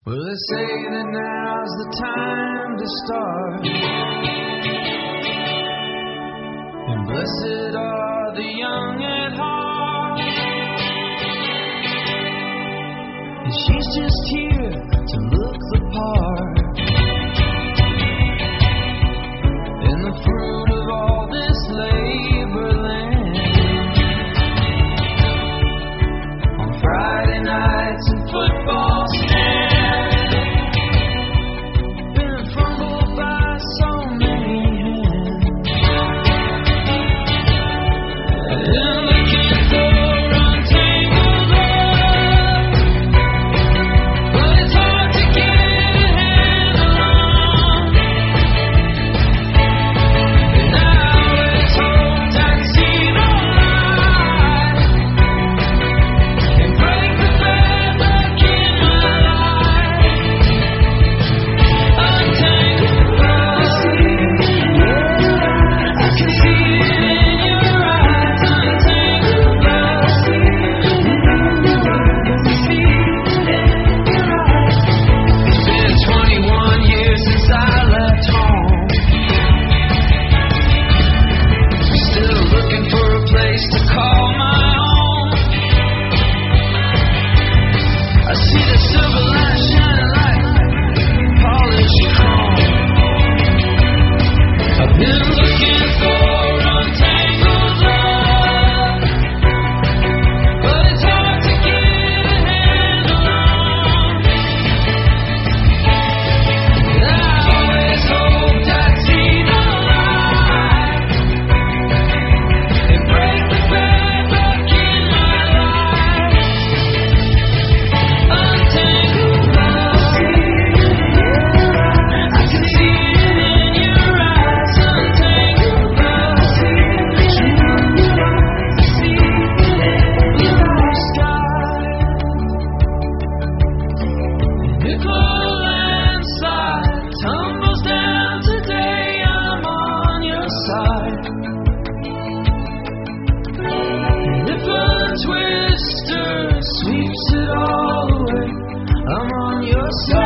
Well, they say that now's the time to start, and blessed are the young at heart, and she's just here to look the part, and the fruit of all this labor land. On Friday nights and football stands, sweeps it all away. I'm on your side.